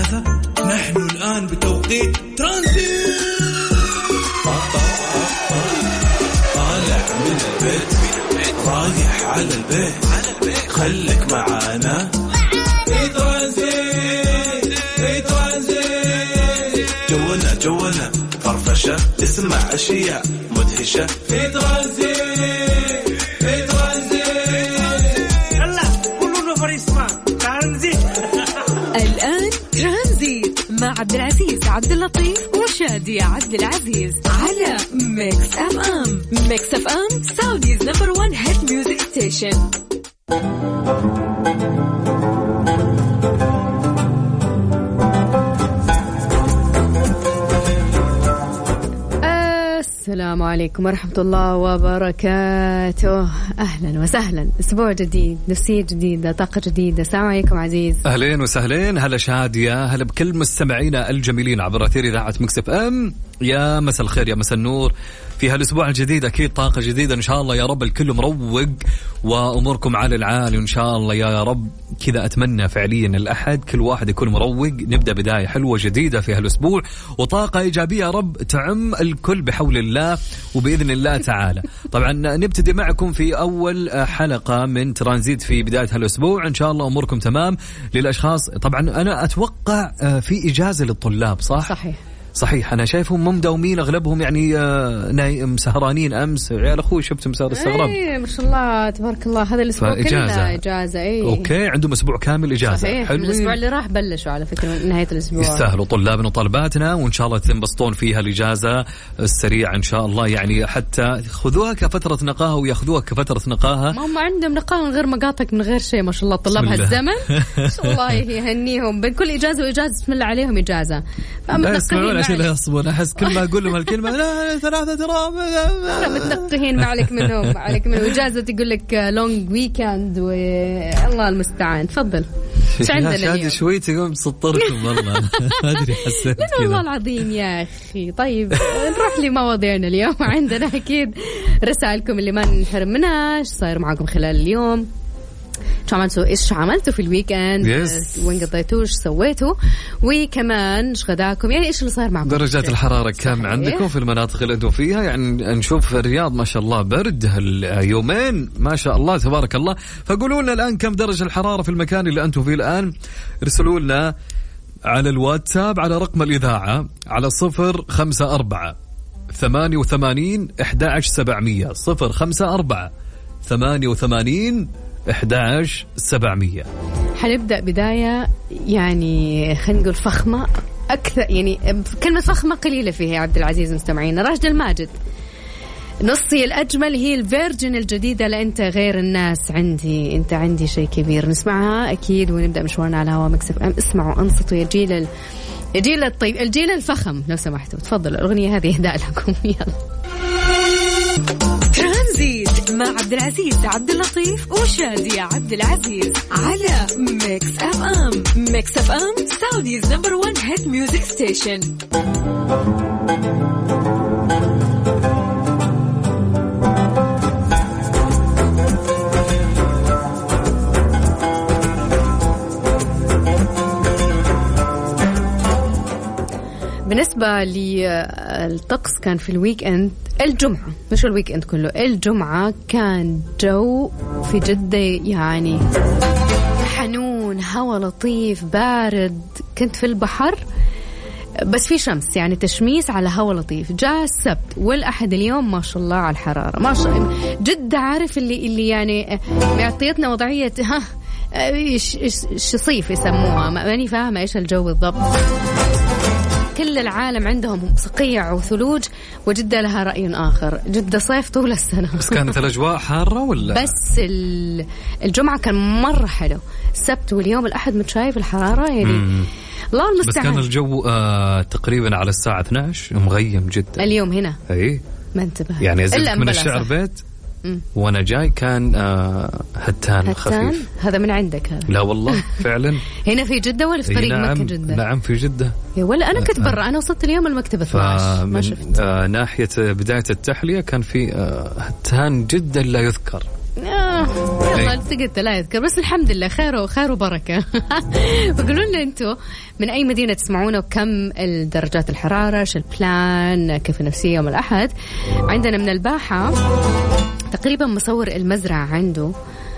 3. نحن الآن بتوقيت ترانزيت. طالع من البيت رايح على البيت خليك معانا في ترانزيت. في ترانزيت جونا فرفشة اسمع أشياء مدهشة في ترانزيت. في ترانزيت يلا كلنا فريسما ترانزيت. الآن ترانزيت مع عبد العزيز عبد اللطيف وشادية عبد العزيز على ميكس اف ام. ميكس اف ام سعوديز نمبر 1 هيت ميوزك ستيشن. السلام عليكم ورحمة الله وبركاته. أهلا وسهلا، أسبوع جديد، نفسية جديدة، طاقة جديدة. السلام عليكم عزيز. أهلين وسهلين، هلا شادية، هلا بكل مستمعينا الجميلين عبر أثير إذاعة ميكس اف ام. يا مساء الخير، يا مساء النور في هالأسبوع الجديد. أكيد طاقة جديدة إن شاء الله يا رب، الكل مروق وأموركم على العالي وإن شاء الله يا رب. كذا أتمنى فعليا الأحد كل واحد يكون مروق، نبدأ بداية حلوة جديدة في هالأسبوع وطاقة إيجابية يا رب تعم الكل بحول الله وبإذن الله تعالى. طبعا نبتدي معكم في أول حلقة من ترانزيت في بداية هالأسبوع، إن شاء الله أموركم تمام. للأشخاص طبعا أنا أتوقع في إجازة للطلاب، صح؟ صحيح، أنا شايفهم مداومين أغلبهم، يعني نايم سهرانين أمس. عيال أخوي شفت مسار استغرب. إيه ما شاء الله تبارك الله، هذا الأسبوع كله إجازة. إيه أوكي، عندهم أسبوع كامل إجازة. صحيح، الأسبوع اللي راح بلشوا على فكرة من نهاية الأسبوع. يستاهلوا طلابنا وطالباتنا، وإن شاء الله تنبسطون فيها الإجازة السريعة إن شاء الله. يعني حتى خذوها كفترة نقاهة ويأخذوها كفترة نقاهة. ما هم عندهم نقاهة من غير مقاطك من غير شيء، ما شاء الله طلاب هالزمن. الله يهنيهم بين كل إجازة وإجازة، بسم الله عليهم إجازة. عشان لا يصبون، أحس كل ما أقول لهم الكلمة لا 3 ترام أنا متنقهين. ما عليك منهم، عليك منهم. إجازة يقول لك لونج ويكند والله المستعان. تفضل. إيش عندنا اليوم؟ شوي تقوم سطركم والله. ما أدري حسيت كذا والله العظيم يا أخي. طيب نروح لمواضيعنا اليوم. عندنا أكيد رسائلكم اللي ما نحرم منها. إيش صاير معكم خلال اليوم؟ إيش عملتوا في الويكند؟ وين قضيتوا؟ إيش سويتوا؟ وكمان إيش غداكم؟ يعني إيش اللي صار معكم؟ درجات الحرارة كم عندكم في المناطق اللي أنتم فيها؟ يعني نشوف الرياض ما شاء الله برد هاليومين ما شاء الله تبارك الله. فقولوا لنا الآن كم درجة الحرارة في المكان اللي أنتم فيه الآن. ارسلوا لنا على الواتساب على رقم الإذاعة على 054 88 11700 054 88 11700. حنبدأ بداية يعني خلينا نقول فخمة أكثر، يعني كلمة فخمة قليلة فيها يا عبد العزيز. مستمعينا راشد الماجد، نصي الأجمل هي الفيرجن الجديدة، لأنت غير الناس عندي، أنت عندي شيء كبير. نسمعها أكيد ونبدأ مشوارنا على هوا ميكس اف ام. اسمعوا انصتوا يا الجيل الطيب، الجيل الفخم لو سمحتوا. تفضل الأغنية هذه إهداء لكم. يلا ترانزيت مع عبد العزيز عبد اللطيف وشادية عبد العزيز على ميكس اف ام. ميكس اف ام سعوديز نمبر 1 هيت ميوزك ستيشن. بالنسبة للطقس كان في الويك اند، الجمعة مش الويك اند كله، الجمعة كان جو في جدة يعني حنون، هوا لطيف بارد. كنت في البحر بس في شمس، يعني تشميس على هوا لطيف. جاء السبت والأحد اليوم ما شاء الله على الحرارة، ما شاء الله جدة. عارف اللي يعني معطيتنا وضعية صيف يسموها، ماني فاهمة ايش الجو بالضبط. كل العالم عندهم صقيع وثلوج، وجدة لها رأي آخر. جدة صيف طول السنة. بس كانت الأجواء حارة ولا؟ بس الجمعة كان مرة حلو. السبت واليوم الأحد متشايف الحرارة يعني الله المستعان. بس كان الجو تقريبا على الساعة 12 مغيم جدا اليوم هنا. أي ما انتبه يعني زدت من الشعر بيت وانا جاي كان هتان خفيف. هذا من عندك هذا؟ لا والله فعلا. هنا في جدة ولا في طريق نعم مكة جدة؟ نعم في جدة. ولا أنا كنت برا، أنا وصلت اليوم المكتبة 12 ما شفت. ناحية بداية التحلية كان في هتان جدا لا يذكر. يلا التقت لا يذكر، بس الحمد لله خير وبركة. فقولوا لنا أنتوا من أي مدينة تسمعونا وكم الدرجات الحرارة، شو البلان، كيف النفسية يوم الأحد. عندنا من الباحة تقريبا مصور المزرعة عنده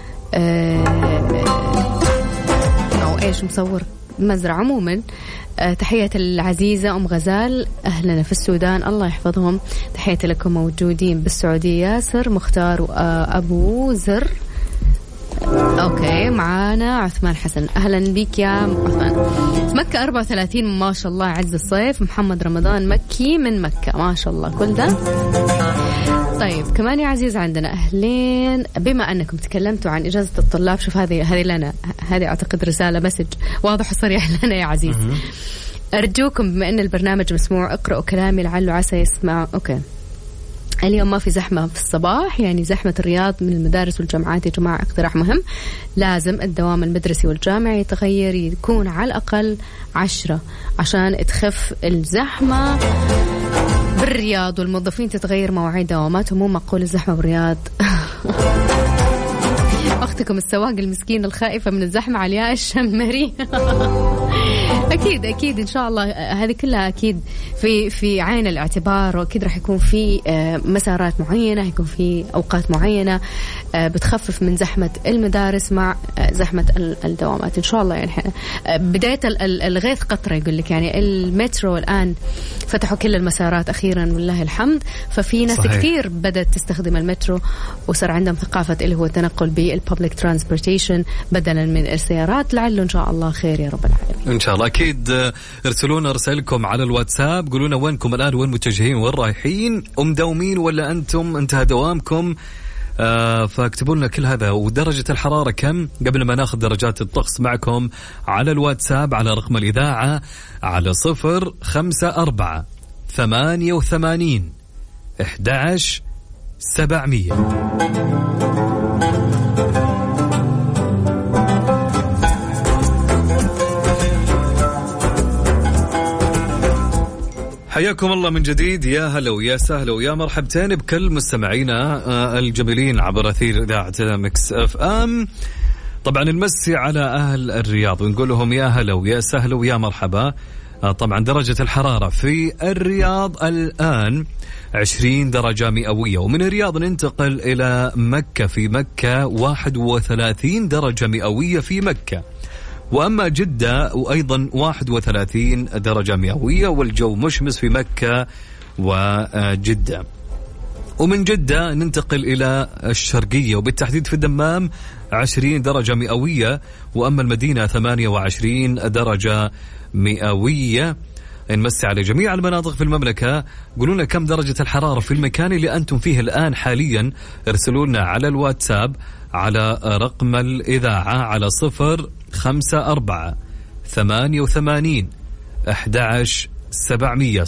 أو إيش مصور مزرعة عموما. تحية العزيزة أم غزال، أهلنا في السودان الله يحفظهم. تحية لكم موجودين بالسعودية ياسر مختار وأبو زر. أوكي معانا عثمان حسن، أهلا بك يا عثمان. مكة 34 ما شاء الله عز الصيف. محمد رمضان مكي من مكة ما شاء الله كل ده. طيب كمان يا عزيز عندنا أهلين. بما أنكم تكلمتوا عن إجازة الطلاب، شوف هذه لنا، هذه أعتقد رسالة مسج واضح وصريح لنا يا عزيز. أرجوكم بما أن البرنامج مسموع اقرأوا كلامي لعله عسى يسمع. أوكي اليوم ما في زحمة في الصباح، يعني زحمة الرياض من المدارس والجامعات يا جماعة اقتراح مهم. لازم الدوام المدرسي والجامعي يتغير، يكون على الأقل 10 عشان تخف الزحمة بالرياض، والموظفين تتغير مواعيد دواماتهم. مو معقول الزحمة بالرياض. أختكم السواق المسكين الخائفة من الزحمة علياء الشمري. أكيد إن شاء الله هذه كلها أكيد في عين الاعتبار، وأكيد راح يكون في مسارات معينة، يكون في أوقات معينة بتخفف من زحمة المدارس مع زحمة الدوامات إن شاء الله. يعني بداية الغيث قطرة يقول لك، يعني المترو الآن فتحوا كل المسارات أخيرا والله الحمد، ففي ناس صحيح. كثير بدأت تستخدم المترو وصار عندهم ثقافة اللي هو التنقل بالبابليك ترانسبورتيشن بدلا من السيارات. لعله إن شاء الله خير يا رب العالمين إن شاء الله. أكيد ارسلونا رسائلكم على الواتساب، قولونا وينكم الآن، وين متجهين، وين رايحين، مداومين ولا أنتم انتهى دوامكم. فاكتبوا لنا كل هذا، ودرجة الحرارة كم قبل ما ناخذ درجات الطقس معكم على الواتساب على رقم الإذاعة على 054-88-11-700. حياكم الله من جديد، يا هلا ويا سهلا ويا مرحبتين بكل مستمعينا الجميلين عبر أثير إذاعة ميكس اف ام. طبعا نمسي على أهل الرياض ونقول لهم يا هلا ويا سهلا ويا مرحبا. طبعا درجة الحرارة في الرياض الآن 20 درجة مئوية، ومن الرياض ننتقل إلى مكة. في مكة 31 درجة مئوية في مكة، وأما جدة وأيضا 31 درجة مئوية، والجو مشمس في مكة وجدة. ومن جدة ننتقل إلى الشرقية، وبالتحديد في الدمام 20 درجة مئوية، وأما المدينة 28 درجة مئوية. نمسي على جميع المناطق في المملكة، قولونا كم درجة الحرارة في المكان اللي أنتم فيه الآن حاليا. ارسلونا على الواتساب على رقم الإذاعة على 054-88-11-700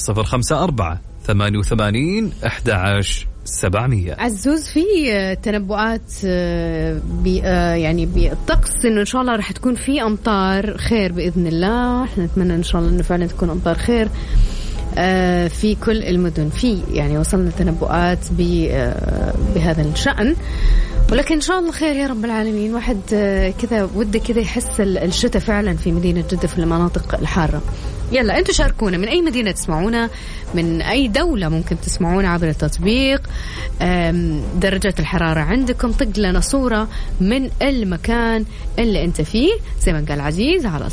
054-88-11-700. عزوز في تنبؤات يعني بالطقس إنه إن شاء الله راح تكون في أمطار خير بإذن الله. إحنا نتمنى إن شاء الله إنه فعلا تكون أمطار خير في كل المدن. في يعني وصلنا تنبؤات بهذا الشأن، ولكن إن شاء الله خير يا رب العالمين. واحد كذا وده كذا يحس الشتاء فعلا في مدينة جدة في المناطق الحارة. يلا أنتوا شاركونا من أي مدينة تسمعونا، من أي دولة ممكن تسمعونا عبر التطبيق. درجة الحرارة عندكم، طق لنا صورة من المكان اللي أنت فيه زي ما قال عزيز على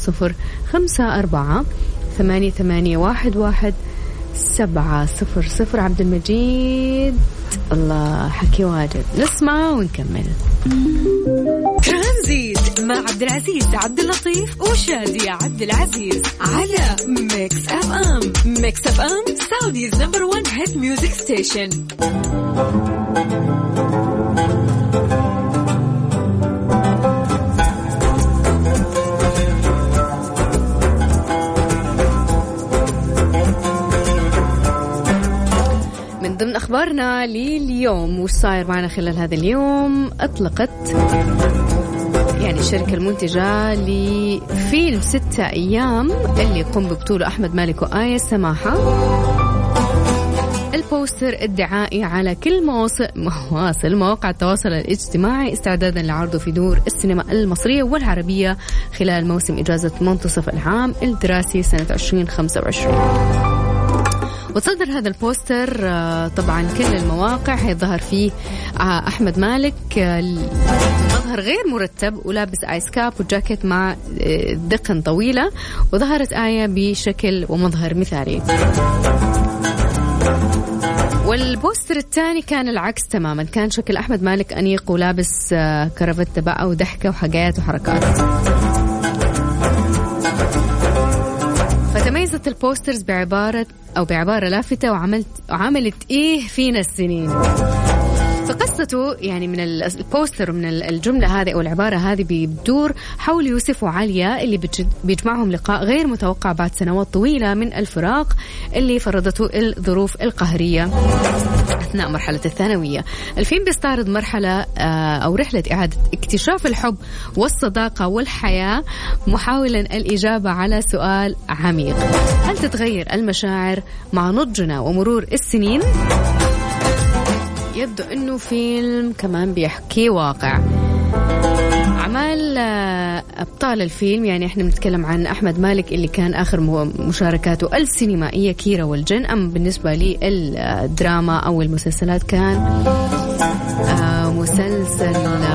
054-88-11-700. عبد المجيد الله حكي واجد. نسمع ونكمل. ترانزيت مع عبد العزيز عبد اللطيف وشادية عبد العزيز على ميكس اف ام. ميكس اف ام سعوديز نمبر 1 هيت ميوزك ستيشن. ضمن أخبارنا لليوم وش صاير معنا خلال هذا اليوم، أطلقت يعني الشركة المنتجة لفيلم 6 أيام اللي يقوم ببطولة أحمد مالك وآية سماحة بوستر ادعائي على كل مواصل مواقع التواصل الاجتماعي استعدادا لعرضه في دور السينما المصرية والعربية خلال موسم إجازة منتصف العام الدراسي سنة 2025. وتصدر هذا البوستر طبعا كل المواقع، هيظهر فيه أحمد مالك مظهر غير مرتب ولابس آيس كاب وجاكيت مع دقن طويلة، وظهرت آية بشكل ومظهر مثالي. والبوستر الثاني كان العكس تماما، كان شكل أحمد مالك أنيق ولابس كرافتة بقى وضحكة وحاجات وحركات. فتميزت البوسترز بعبارة لافتة وعملت إيه فينا السنين. فقصته يعني من البوستر ومن الجملة هذه أو العبارة هذه بيدور حول يوسف وعليا اللي بيجمعهم لقاء غير متوقع بعد سنوات طويلة من الفراق اللي فرضته الظروف القهرية أثناء مرحلة الثانوية. الفيلم بيستعرض مرحلة أو رحلة إعادة اكتشاف الحب والصداقة والحياة، محاولا الإجابة على سؤال عميق: هل تتغير المشاعر مع نضجنا ومرور السنين؟ يبدو أنه فيلم كمان بيحكي واقع. أعمال أبطال الفيلم يعني إحنا بنتكلم عن أحمد مالك اللي كان آخر مشاركاته السينمائية كيرة والجن. أما بالنسبة لي الدراما أو المسلسلات كان مسلسل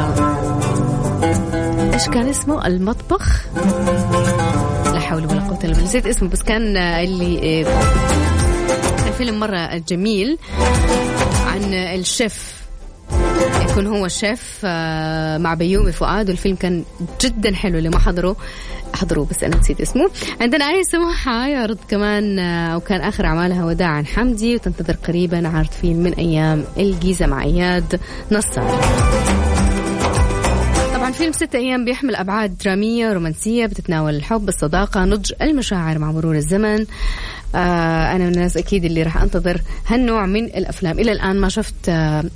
إيش كان اسمه؟ المطبخ، لا حول ولا قوة إلا بالله، نسيت اسمه، بس كان اللي الفيلم مرة جميل عن الشيف، يكون هو الشيف مع بيومي فؤاد، والفيلم كان جدا حلو. اللي ما حضروا بس أنا نسيت اسمه. عندنا آية سماحة يعرض كمان وكان آخر أعمالها وداعا حمدي، وتنتظر قريبا عرض فيلم من أيام الجيزة مع إياد نصار. طبعا فيلم 6 أيام بيحمل أبعاد درامية رومانسية بتتناول الحب، الصداقة، نضج المشاعر مع مرور الزمن. أنا من الناس أكيد اللي راح أنتظر هالنوع من الأفلام. إلى الآن ما شفت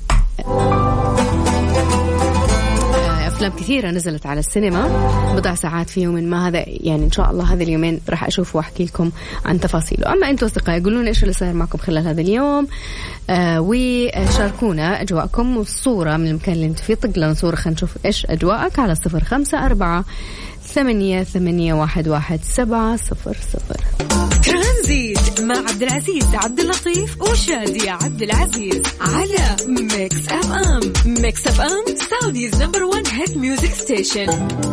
أفلام كثيرة نزلت على السينما، بضع ساعات في يوم ما، هذا يعني إن شاء الله هذا اليومين راح أشوف وأحكي لكم عن تفاصيله. أما أنتوا أصدقائي قولون إيش اللي صار معكم خلال هذا اليوم، وشاركونا أجواءكم والصورة من المكان اللي أنتوا فيه. طق لنا صورة خلينا نشوف إيش أجواءك على 0548811700. ترانزيت مع عبد العزيز عبد اللطيف وشادية عبد العزيز على ميكس اف ام. ميكس اف ام سعوديز نمبر 1 هيت ميوزك ستيشن.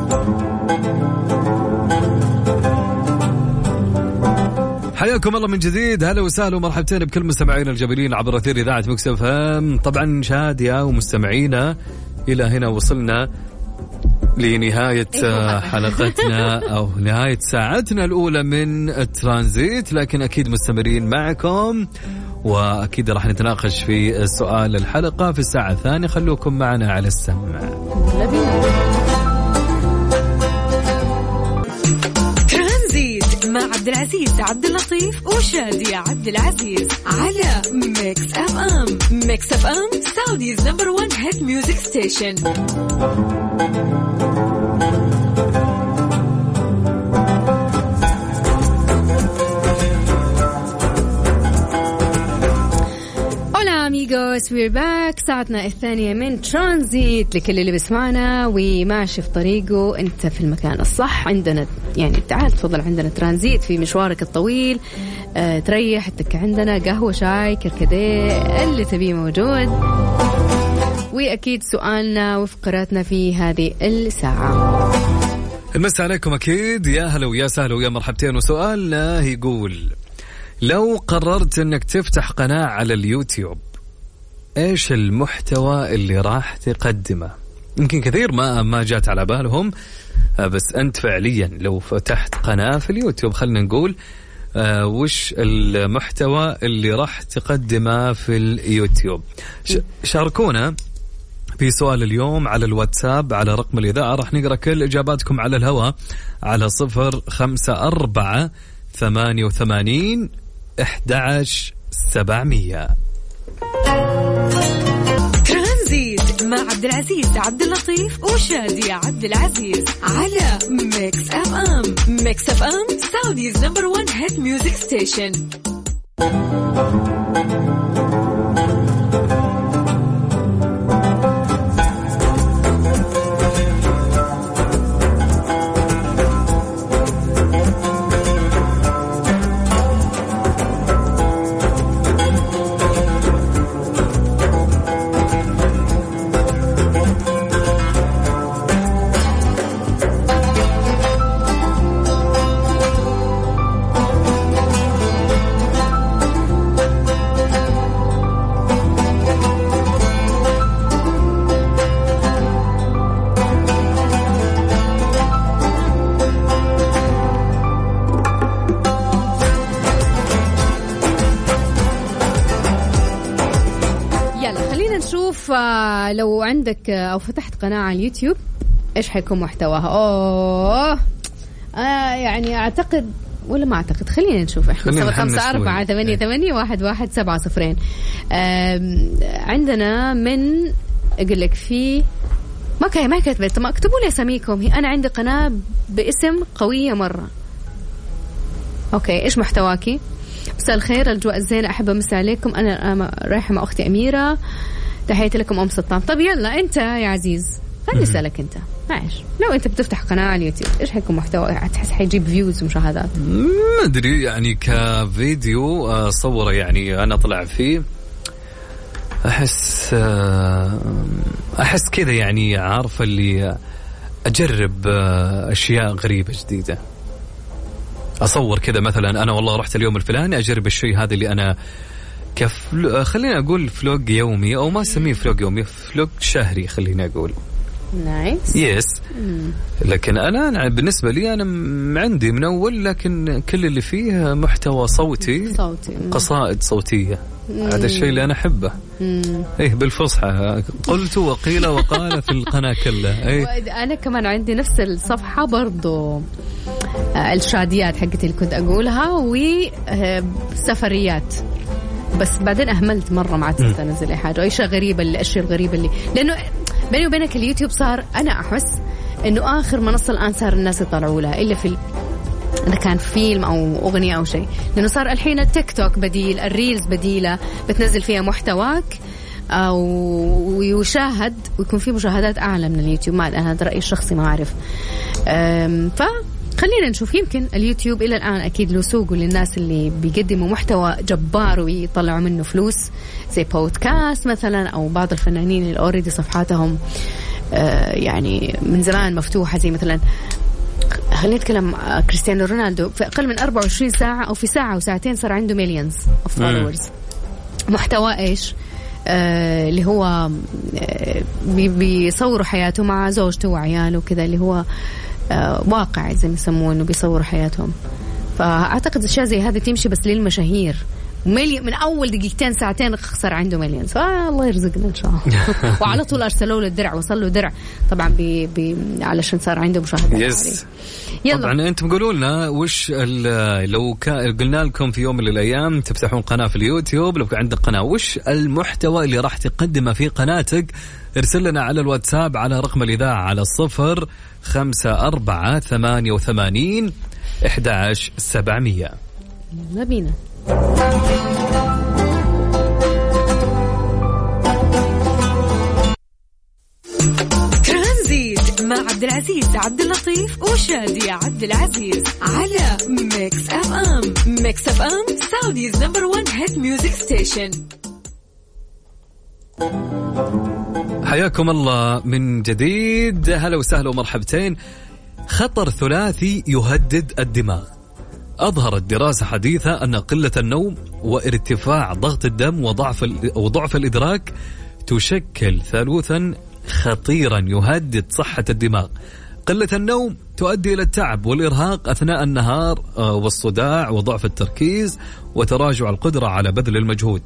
حياكم الله من جديد، هلا وسهلا ومرحبتين بكل مستمعينا الجميلين عبر أثير إذاعة ميكس اف ام. طبعا شادية ومستمعينا إلى هنا وصلنا لنهاية حلقتنا أو نهاية ساعتنا الأولى من الترانزيت، لكن أكيد مستمرين معكم وأكيد راح نتناقش في سؤال الحلقة في الساعة الثانية. خلوكم معنا على السمع. ترانزيت مع عبد العزيز عبد اللطيف وشادية عبد العزيز على ميكس اف ام. ميكس اف ام سعوديز نمبر 1 هيت ميوزك ستيشن. amigos we're back. ساعتنا الثانية من ترانزيت لكل اللي بيسمعنا وماشي في طريقه، انت في المكان الصح. عندنا يعني تعال تفضل عندنا ترانزيت في مشوارك الطويل، تريح تك، عندنا قهوة شاي كركديه اللي تبيه موجود، وأكيد سؤالنا وفقراتنا في هذه الساعة. المساء عليكم أكيد، يا هلا ويا سهلا ويا مرحبتين. وسؤالنا يقول: لو قررت أنك تفتح قناة على اليوتيوب، إيش المحتوى اللي راح تقدمه؟ يمكن كثير ما جات على بالهم، بس أنت فعليا لو فتحت قناة في اليوتيوب، خلنا نقول وش المحتوى اللي راح تقدمه في اليوتيوب؟ شاركونا في سؤال اليوم على الواتساب على رقم الإذاعة، راح نقرأ كل إجاباتكم على الهواء على 0548811700. ترانزيت مع عبد العزيز عبد اللطيف وشادية عبد العزيز على ميكس اف ام. ميكس اف ام سعوديز نمبر 1 هيت ميوزك ستيشن. لو عندك أو فتحت قناة على اليوتيوب إيش حيكون محتواها؟ يعني أعتقد ولا ما أعتقد، خلينا نشوف. إحنا 548811700. عندنا من أقول لك في ما كتبت، ما اكتبوا لي اساميكم. أنا عندي قناة باسم قوية مرة. أوكي، إيش محتواكي؟ مساء الخير، الأجواء الزينة، أحب أمسي عليكم. أنا رايحة مع أختي أميرة، تحياتي لكم أم سلطان. طب يلا أنت يا عزيز خليني أسألك أنت، معلش لو أنت بتفتح قناة على اليوتيوب إيش حيكون محتوى؟ تحس حيجيب فيوز ومشاهدات؟ ما أدري، يعني كفيديو صوره يعني أنا طلع فيه أحس كذا، يعني عارفة اللي أجرب أشياء غريبة جديدة. أصور كذا مثلا أنا والله رحت اليوم الفلاني، أجرب الشيء هذا اللي أنا خليني أقول فلوج يومي، أو ما أسميه فلوج يومي، فلوج شهري خليني أقول. نايس. يس. لكن أنا بالنسبة لي أنا عندي من أول، لكن كل اللي فيه محتوى صوتي. قصائد صوتية. هذا الشيء اللي أنا أحبه. إيه بالفصحى قلت وقيل وقال في القناة كلها. إيه. أنا كمان عندي نفس الصفحة برضو، الشاديات حقتي اللي كنت أقولها، وسفريات. بس بعدين أهملت مرة، ما عاد أنزل أي حاجة، أي شيء غريبة، الأشياء الغريبة اللي لأنه بيني وبينك اليوتيوب صار، أنا أحس إنه آخر منصة الآن صار الناس يطلعوا لها، إلا في إذا كان فيلم أو أغنية أو شيء، لأنه صار الحين التيك توك بديل، الريلز بديلة، بتنزل فيها محتواك أو يشاهد ويكون فيه مشاهدات أعلى من اليوتيوب. ما أنا هذا رأيي الشخصي، ما أعرف. خلينا نشوف، يمكن اليوتيوب إلى الآن أكيد له سوقه للناس اللي بيقدموا محتوى جبار ويطلعوا منه فلوس، زي بودكاست مثلا، أو بعض الفنانين اللي أوريدي صفحاتهم يعني من زمان مفتوحة، زي مثلا خلينا نتكلم كريستيانو رونالدو، في أقل من 24 ساعة أو في ساعة وساعتين صار عنده مليونز أوف فولورز. محتوى إيش؟ اللي هو بيصوروا حياته مع زوجته وعياله وكذا، اللي هو واقع زي ما يسموه، انه بيصوروا حياتهم. فاعتقد اشياء زي هذه تمشي بس للمشاهير. من اول دقيقتين ساعتين خسر عنده مليون. الله يرزقنا ان شاء الله. وعلى طول ارسلوا له الدرع، وصل له درع طبعا علشان صار عنده مشاهدات. طبعا انتم قولوا لنا وش لو قلنا لكم في يوم من الايام تفتحون قناه في اليوتيوب، لو عندك قناه وش المحتوى اللي راح تقدمه في قناتك؟ ارسل لنا على الواتساب على رقم الإذاعة على 0548811700. يلا بينا. ترانزيت مع عبد العزيز عبد اللطيف وشادية عبد العزيز على ميكس اف ام. ميكس اف ام سعوديز نمبر 1 هيت ميوزك ستيشن. حياكم الله من جديد، هلا وسهلا ومرحبتين. خطر ثلاثي يهدد الدماغ. أظهرت دراسة حديثة أن قلة النوم وارتفاع ضغط الدم وضعف الإدراك تشكل ثالوثا خطيرا يهدد صحة الدماغ. قلة النوم تؤدي إلى التعب والإرهاق أثناء النهار والصداع وضعف التركيز وتراجع القدرة على بذل المجهود.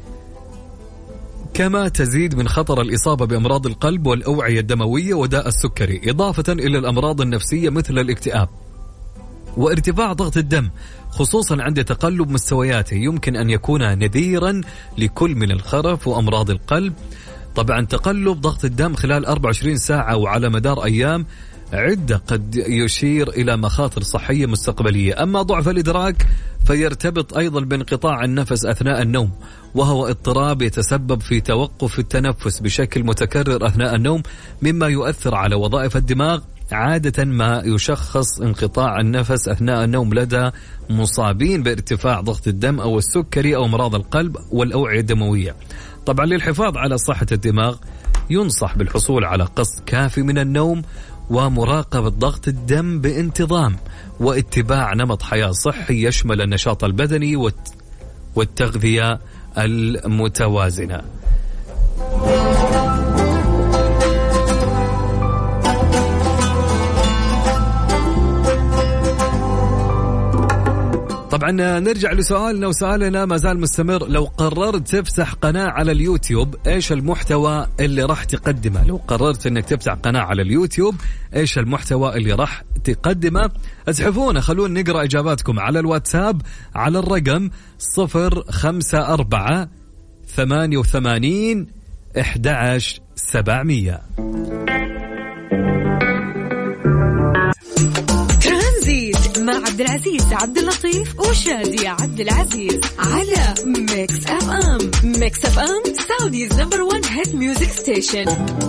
كما تزيد من خطر الإصابة بأمراض القلب والأوعية الدموية وداء السكري، إضافة إلى الأمراض النفسية مثل الاكتئاب. وارتفاع ضغط الدم خصوصا عند تقلب مستوياته يمكن أن يكون نذيرا لكل من الخرف وأمراض القلب. طبعا تقلب ضغط الدم خلال 24 ساعة وعلى مدار أيام عدة قد يشير إلى مخاطر صحية مستقبلية. أما ضعف الإدراك فيرتبط أيضا بانقطاع النفس أثناء النوم، وهو اضطراب يتسبب في توقف التنفس بشكل متكرر أثناء النوم، مما يؤثر على وظائف الدماغ. عادة ما يشخص انقطاع النفس أثناء النوم لدى مصابين بارتفاع ضغط الدم أو السكري أو أمراض القلب والأوعية الدموية. طبعا للحفاظ على صحة الدماغ ينصح بالحصول على قسط كافي من النوم ومراقبة ضغط الدم بانتظام، واتباع نمط حياة صحي يشمل النشاط البدني والتغذية المتوازنة. طبعا نرجع لسؤالنا، وسؤالنا ما زال مستمر. لو قررت تفتح قناة على اليوتيوب ايش المحتوى اللي راح تقدمه؟ لو قررت انك تفتح قناة على اليوتيوب ايش المحتوى اللي راح تقدمه؟ اسحفونا، خلونا نقرأ اجاباتكم على الواتساب على الرقم 054 88 11 700. مع عبد العزيز عبد اللطيف وشادية عبد العزيز على ميكس اف ام. ميكس اف ام سعوديز نمبر 1 هيت ميوزك ستيشن.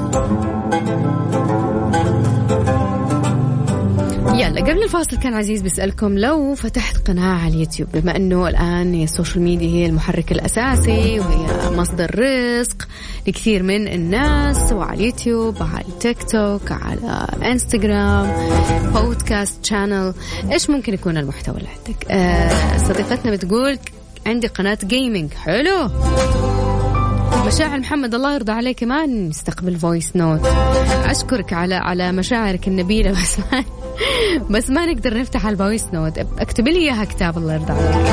يلا قبل الفاصل كان عزيز بيسألكم لو فتحت قناة على اليوتيوب، بما أنه الآن السوشيال ميديا هي المحرك الأساسي وهي مصدر رزق لكثير من الناس، وعلى اليوتيوب، على التيك توك، على انستغرام، بودكاست شانل، إيش ممكن يكون المحتوى اللي عندك؟ صديقتنا بتقول عندي قناة جيمينج. حلو. مشاعر محمد الله يرضى عليه كمان نستقبل فويس نوت. أشكرك على مشاعرك النبيلة، بس ما نقدر نفتح الفويس نوت. اكتبي لي إياها كتاب الله يرضى عليك.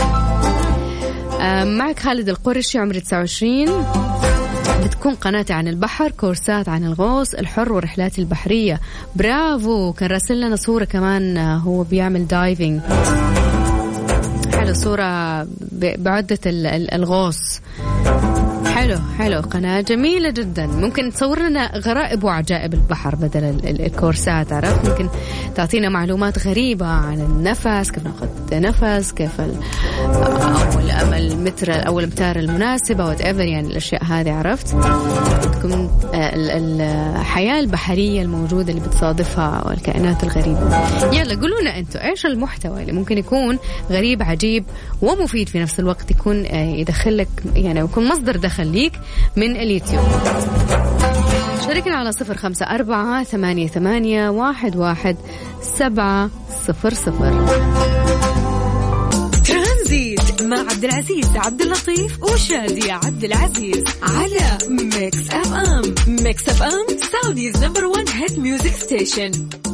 معك خالد القرشي، عمري 29. بتكون قناتي عن البحر، كورسات عن الغوص الحر والرحلات البحرية. برافو. كان راسل لنا صورة كمان هو بيعمل دايفنج. حلو، صورة بعدة الغوص. حلو قناة جميلة جدا. ممكن تصور لنا غرائب وعجائب البحر بدل الكورسات، عرفت؟ ممكن تعطينا معلومات غريبة عن النفس، كيف ناخذ نفس، كيف المتر أو الأمتار المناسبة whatever، يعني الأشياء هذه، عرفت؟ تكون الحياة البحرية الموجودة اللي بتصادفها والكائنات الغريبة. يلا قولونا أنتوا إيش المحتوى اللي ممكن يكون غريب عجيب ومفيد في نفس الوقت، يكون يدخلك يعني يكون مصدر دخل ليك من اليوتيوب. شاركنا على 054 88 11 700. ترانزيت مع عبد العزيز عبد اللطيف وشادية عبد العزيز على ميكس اف ام. ميكس اف ام سعوديز نمبر 1 هيت ميوزك ستيشن.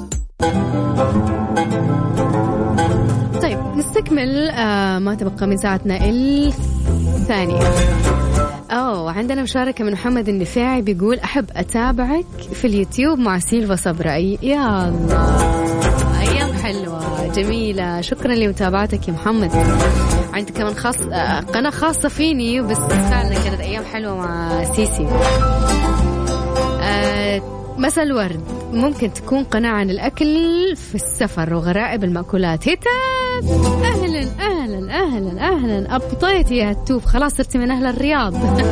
طيب نستكمل ما تبقى من ساعتنا الثانية. عندنا مشاركة من محمد النفاعي، بيقول أحب أتابعك في اليوتيوب مع سيلفا صبرا. يا الله، أيام حلوة جميلة. شكرا لمتابعتك يا محمد. عندي كمان قناة خاصة فيني، بس فعلا كانت أيام حلوة مع سيسي. مساء الورد، ممكن تكون قناة عن الأكل في السفر وغرائب المأكولات. هتاب، أهلا أهلا أهلا أهلا. أبطيتي يا هتوب، خلاص صرت من أهل الرياض.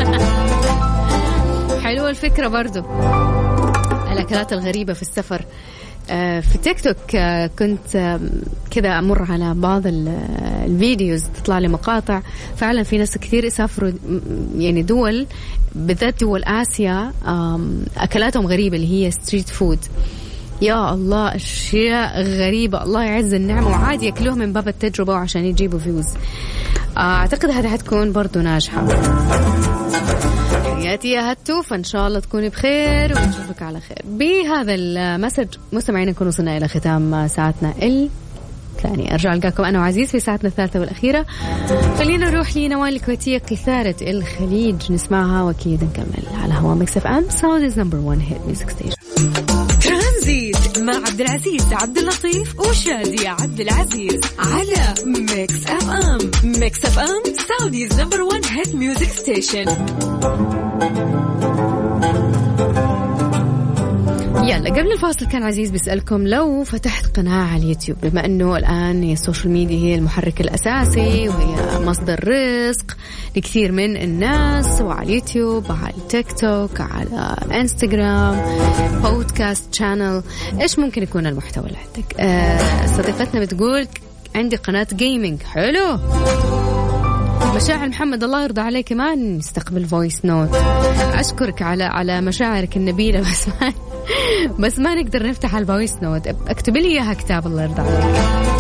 حلوة الفكرة برضو، الأكلات الغريبة في السفر. في تيك توك كنت كذا أمر على بعض الفيديوز، تطلع لي مقاطع فعلا في ناس كثير يسافروا يعني دول، بالذات دول آسيا، أكلاتهم غريبة اللي هي ستريت فود. يا الله، أشياء غريبة، الله يعز النعمة، وعادي يأكلوها من باب التجربة وعشان يجيبوا فيوز. أعتقد هذا حتكون برضو ناجحة. حياتي يا هتو، فإن شاء الله تكوني بخير ونشوفك على خير. بهذا المسج مستمعين نكون وصلنا إلى ختام ساعتنا الثانية. أرجع ألقاكم أنا وعزيز في ساعتنا الثالثة والأخيرة. خلينا نروح لنوال الكويتية، قيثارة الخليج، نسمعها وأكيد نكمل على هوا ميكس اف ام سعوديز نمبر 1 هيت ميوزك ستيشن. ترانزيت مع عبد العزيز عبد اللطيف وشادية عبد العزيز على ميكس اف ام. ميكس اف ام سعوديز نمبر 1 هيت ميوزك ستيشن. يلا يلا قبل الفاصل كان عزيز بيسألكم لو فتحت قناة على اليوتيوب، بما أنه الآن السوشيال ميديا هي المحرك الأساسي وهي مصدر رزق لكثير من الناس، وعلى اليوتيوب، على التيك توك، على انستغرام، بودكاست شانل، إيش ممكن يكون المحتوى اللي عندك؟ صديقتنا بتقول عندي قناة جيمينج. حلو. مشاعر محمد الله يرضى عليه كمان نستقبل فويس نوت. أشكرك على مشاعرك النبيلة، بس ما نقدر نفتح الفويس نوت. اكتبي لي إياها كتاب الله يرضى عليك.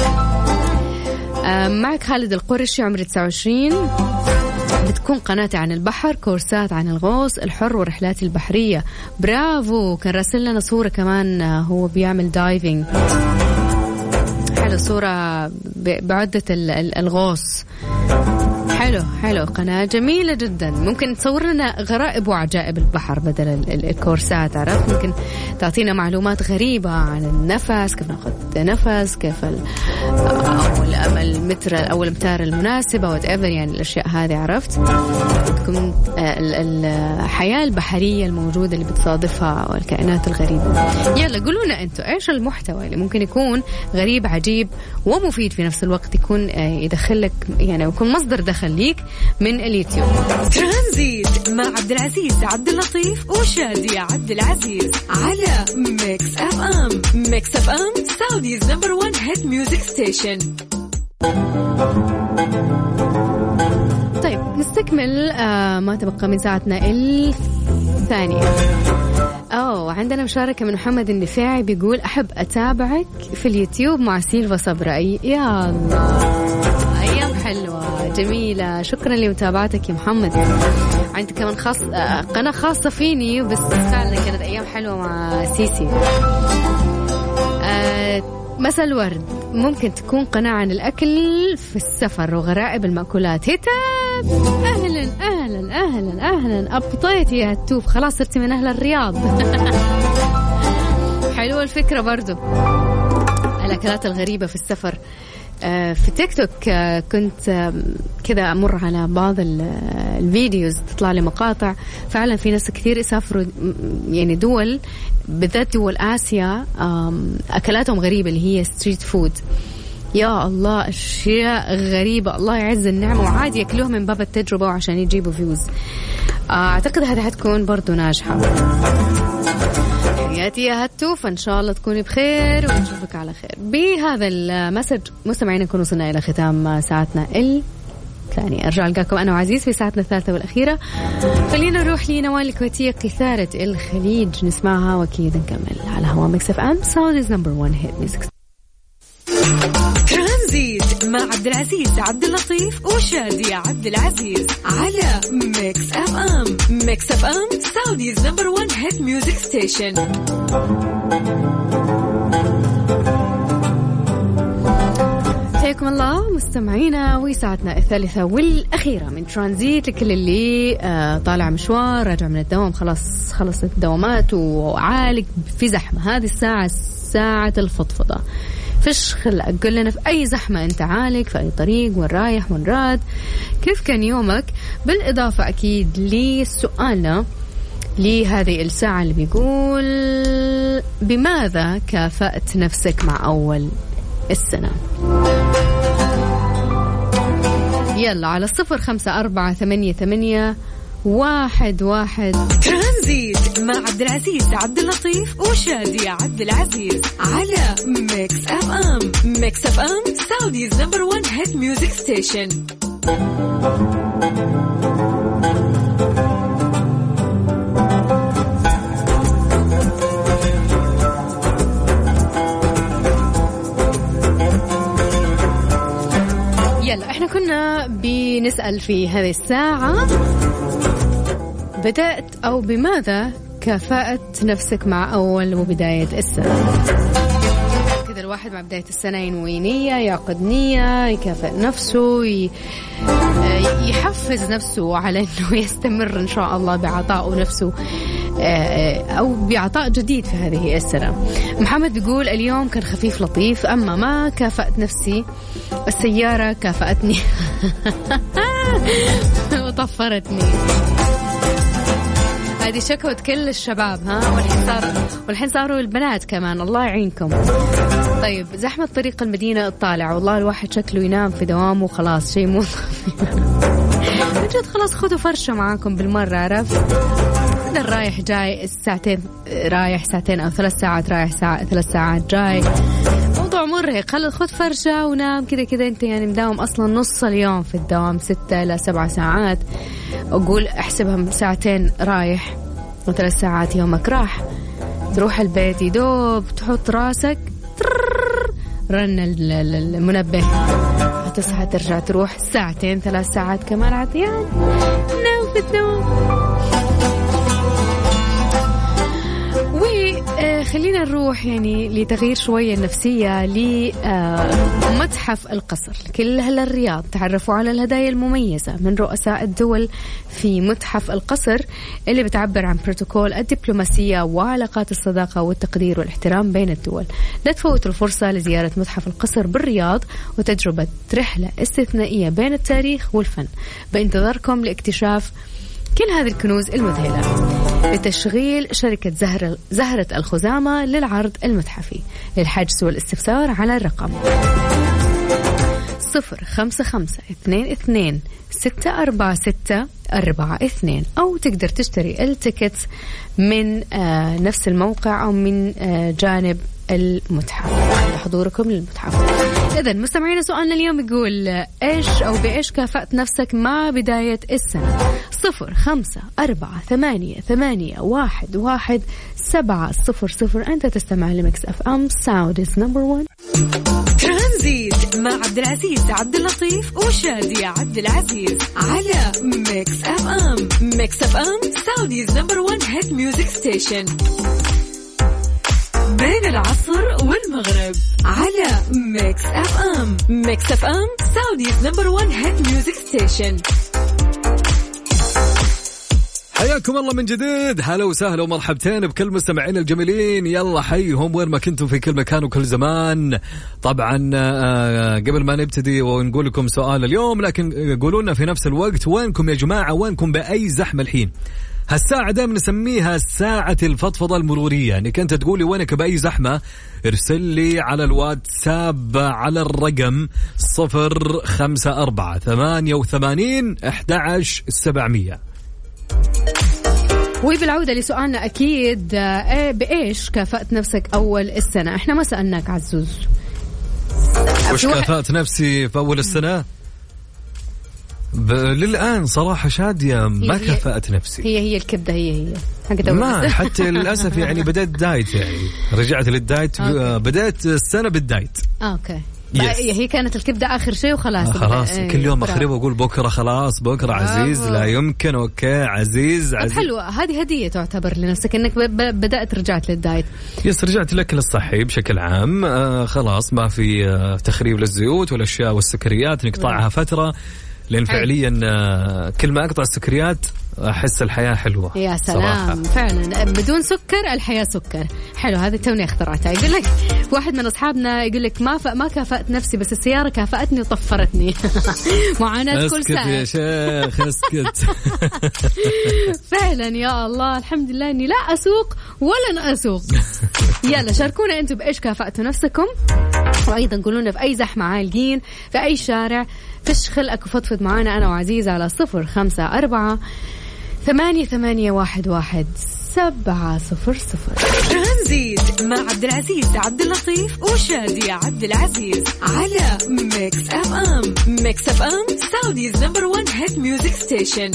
معك خالد القرشي، عمري 29. بتكون قناتي عن البحر، كورسات عن الغوص الحر ورحلات البحرية. برافو. كان راسل لنا صورة كمان هو بيعمل دايفنج. حلو، صورة بعدة الغوص. حلو قناة جميلة جدا. ممكن تصور لنا غرائب وعجائب البحر بدل الكورسات، عرفت؟ ممكن تعطينا معلومات غريبة عن النفس، كيف ناخذ نفس، كيف المتر أو الأمتار المناسبة whatever، يعني الأشياء هذه، عرفت؟ تكون الحياة البحرية الموجودة اللي بتصادفها والكائنات الغريبة. يلا قولونا أنتوا إيش المحتوى اللي ممكن يكون غريب عجيب ومفيد في نفس الوقت، يكون يدخلك يعني يكون مصدر دخل ليك من اليوتيوب. ترانزيت مع عبد العزيز عبد اللطيف وشادية عبد العزيز على ميكس اف ام. ميكس اف ام سعوديز نمبر 1 هيت ميوزك ستيشن. طيب نستكمل ما تبقى من ساعتنا الثانية. عندنا مشاركة من محمد النفاعي بيقول أحب أتابعك في اليوتيوب مع سيلفا صبرا. يا الله، أيام حلوة جميلة. شكرا لمتابعتك يا محمد. عندي كمان قناة خاصة فيني، بس فعلا كانت أيام حلوة مع سيسي. مساء الورد. ممكن تكون قناة عن الأكل في السفر وغرائب المأكولات. هتاب، أهلا أهلا أهلا أهلا. أبطيتي يا هتوف، خلاص صرتي من أهل الرياض. حلوة الفكرة برضو، الأكلات الغريبة في السفر. في تيك توك كنت كذا أمر على بعض الفيديوز تطلع لي مقاطع. فعلا في ناس كثير يسافروا يعني دول، بالذات دول آسيا، أكلاتهم غريبة اللي هي ستريت فود. يا الله، أشياء غريبة، الله يعز النعمة، وعادي يأكلوها من باب التجربة وعشان يجيبوا فيوز. أعتقد هذا حتكون برضو ناجحة. حياتي يا هتوف، إن شاء الله تكوني بخير ونشوفك على خير. بهذا المسج مستمعين نكون وصلنا إلى ختام ساعتنا الثانية. أرجع ألقاكم أنا وعزيز في ساعتنا الثالثة والأخيرة. خلينا نروح لنوال الكويتية، قيثارة الخليج، نسمعها وأكيد نكمل على هوا ميكس اف ام سعوديز نمبر 1 هيت ميوزك. ترانزيت مع عبد العزيز عبد اللطيف وشادية عبد العزيز على ميكس اف ام. ميكس اف ام سعوديز نمبر 1 هيت ميوزك ستيشن. حياكم الله مستمعينا، وساعتنا الثالثة والأخيرة من ترانزيت لكل اللي طالع مشوار، راجع من الدوام، خلصت الدوامات وعالق في زحمة. هذه الساعة ساعة الفضفضة، فش خلق قل لنا في أي زحمة أنت عالق، في أي طريق، وين رايح وين راد، كيف كان يومك. بالإضافة أكيد لسؤالنا لهذه الساعة اللي بيقول بماذا كافأت نفسك مع أول السنة. يلا على 05488111 ترانزيت مع عبد العزيز عبد اللطيف وشادية عبد العزيز على ميكس اف ام. ميكس اف ام سعوديز نمبر 1 هيت ميوزك ستيشن. يلا احنا كنا بنسأل في هذه الساعة بدأت أو بماذا كافأت نفسك مع أول وبداية السنة. كذا الواحد مع بداية السنة ينوي نية، يعقد نية، يكافئ نفسه، يحفز نفسه على أنه يستمر إن شاء الله بعطاء نفسه أو بعطاء جديد في هذه السنة. محمد بيقول اليوم كان خفيف لطيف، أما ما كافأت نفسي السيارة كافأتني وطفرتني. هذه شكوى كل الشباب ها، والحين صاروا البنات كمان، الله يعينكم. طيب زحمة طريق المدينة الطالع، والله الواحد شكله ينام في دوامه وخلاص، شيء مو بجد. خلاص خذوا فرشة معاكم بالمرة، عرفت؟ هذا الرايح جاي الساعتين رايح، ساعتين أو 3 ساعات رايح، 3 ساعات جاي، موضوع مرهق. خذ فرشة ونام كذا أنت يعني مداوم أصلا نص اليوم في الدوام، 6 إلى 7 ساعات، أقول احسبها ساعتين رايح و3 ساعات يومك راح. تروح البيت يدوب تحط راسك رن المنبه، تصحى ترجع تروح 2 3 ساعات كمان عطيان، نام في الدوام. وخلينا نروح يعني لتغيير شوية النفسية لمتحف القصر كلها للرياض. تعرفوا على الهدايا المميزة من رؤساء الدول في متحف القصر اللي بتعبر عن بروتوكول الدبلوماسية وعلاقات الصداقة والتقدير والاحترام بين الدول. لا تفوتوا الفرصة لزيارة متحف القصر بالرياض وتجربة رحلة استثنائية بين التاريخ والفن. بانتظاركم لاكتشاف كل هذه الكنوز المذهلة لتشغيل شركة زهرة الخزامة للعرض المتحفي. للحجز والاستفسار على الرقم 0552264642 أو تقدر تشتري التيكت من نفس الموقع أو من جانب المتحف حضوركم للمتحف. إذن مستمعين، سؤالنا اليوم يقول إيش أو بإيش كافأت نفسك مع بداية السنة؟ 0548811700. أنت تستمع لميكس أف أم ساوديز نمبر 1 ترانزيت مع عبد العزيز عبد اللطيف وشادية عبد العزيز على ميكس أف أم. ميكس أف أم ساوديز نمبر 1 هيت ميوزك ستيشن بين العصر والمغرب على ميكس أف أم. ميكس أف أم ساوديز نمبر 1 هيت ميوزك ستيشن. حياكم الله من جديد، هلا وسهلا ومرحبتين بكل مستمعين الجميلين. يلا حيهم وين ما كنتم في كل مكان وكل زمان. طبعا قبل ما نبتدي ونقول لكم سؤال اليوم، لكن قولوا لنا في نفس الوقت وينكم يا جماعة، وينكم بأي زحمة الحين. هالساعة دائما نسميها ساعة الفضفضة المرورية، يعني كنت تقولي وينك بأي زحمة ارسل لي على الواتساب على الرقم 0548811700. وبالعودة لسؤالنا أكيد، بإيش كافأت نفسك أول السنة؟ إحنا ما سألناك عزوز وش كافأت نفسي في أول السنة؟ للآن صراحة شادية ما كافأت نفسي. هي الكبدة هي ما حتى للأسف يعني بدأت دايت، يعني رجعت للدايت. بدأت السنة بالدايت. أوكي. هي كانت الكبدة آخر شيء وخلاص. خلاص كل يوم أخرب وأقول بكرة خلاص، بكرة عزيز لا يمكن. أوكي عزيز. حلوة هذه هدية تعتبر لنفسك إنك بدأت رجعت للدايت. يس رجعت للأكل الصحي بشكل عام. خلاص ما في تخريب للزيوت والأشياء والسكريات، نقطعها فترة لأن فعليا كل ما أقطع السكريات أحس الحياة حلوة. يا سلام صراحة. فعلا بدون سكر الحياة سكر. حلو، هذه توني اخترعتها. يقول لك واحد من أصحابنا يقول لك ما كافأت نفسي بس السيارة كافأتني وطفرتني. معاناة كل ساعة. اسكت يا شيخ اسكت. فعلا يا الله الحمد لله إني لا أسوق ولن أسوق. يلا شاركونا أنتم بإيش كافأتوا نفسكم، وأيضا قولونا في أي زحمة عالقين في أي شارع، فش خلقك وفضفض معانا أنا وعزيز على 0548811700. ترانزيت مع عبد العزيز عبد اللطيف وشادية عبد العزيز على ميكس أف أم. ميكس أف أم ساوديز نمبر 1 هيت ميوزك ستيشن.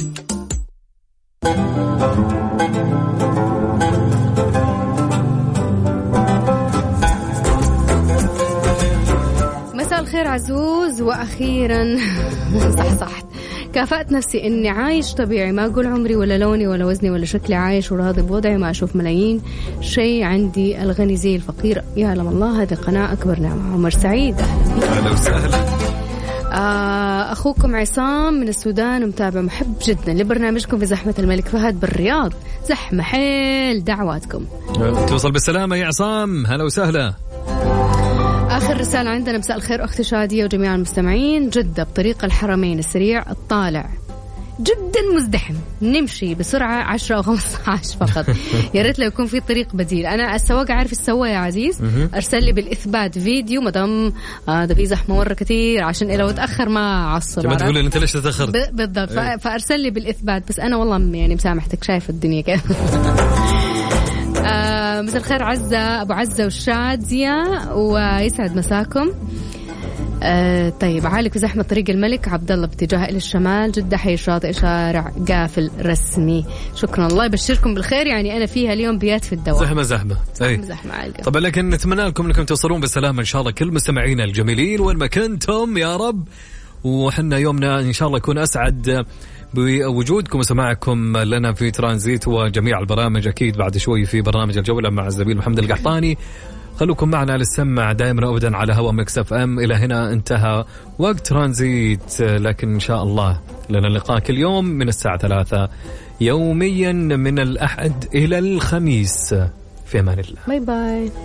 مساء الخير عزوز. وأخيرا صح كافأت نفسي إني عايش طبيعي، ما أقول عمري ولا لوني ولا وزني ولا شكلي، عايش وراضي بوضعي، ما أشوف ملايين شيء عندي، الغني زي الفقير يعلم الله، هذه قناة أكبر نعمة. عمر سعيد أهلا وسهلا. أخوكم عصام من السودان ومتابع محب جدا لبرنامجكم في زحمة الملك فهد بالرياض، زحمة حيل، دعواتكم توصل بالسلامة يا عصام. هلا وسهلا. آخر رسالة عندنا، مساء الخير أختي شادية وجميع المستمعين، جدة بطريق الحرمين السريع الطالع جدا مزدحم، نمشي بسرعة 10 أو 15 فقط. يا ريت لو يكون في طريق بديل. أنا السواق عارف السوا يا عزيز، أرسل لي بالإثبات فيديو مدام ده في زحمة مرة كثير عشان لو تأخر ما أعصب. ما تقول أنت ليش تأخرت بالضبط. فأرسل لي بالإثبات، بس أنا والله يعني مسامحتك، شايف الدنيا كيف. مساء الخير عزة أبو عزة والشادية، ويسعد مساكم. طيب عالق في زحمة طريق الملك عبد الله باتجاه إلى الشمال، جدة حي الشاطئ شارع قافل رسمي. شكرا، الله يبشركم بالخير. يعني أنا فيها اليوم بيات في الدوام، زحمة عالقة. طبعا، لكن نتمنى لكم أنكم توصلون بالسلامة إن شاء الله كل مستمعينا الجميلين وين ما كنتم يا رب. وحنا يومنا إن شاء الله يكون أسعد بوجودكم وسماعكم لنا في ترانزيت وجميع البرامج. أكيد بعد شوي في برنامج الجولة مع الزميل محمد القحطاني. خلوكم معنا للسمع دائما وابدا على هوا ميكس اف ام. الى هنا انتهى وقت ترانزيت، لكن ان شاء الله لنا اللقاء كل يوم من الساعة 3 يوميا من الأحد إلى الخميس. في أمان الله. باي باي.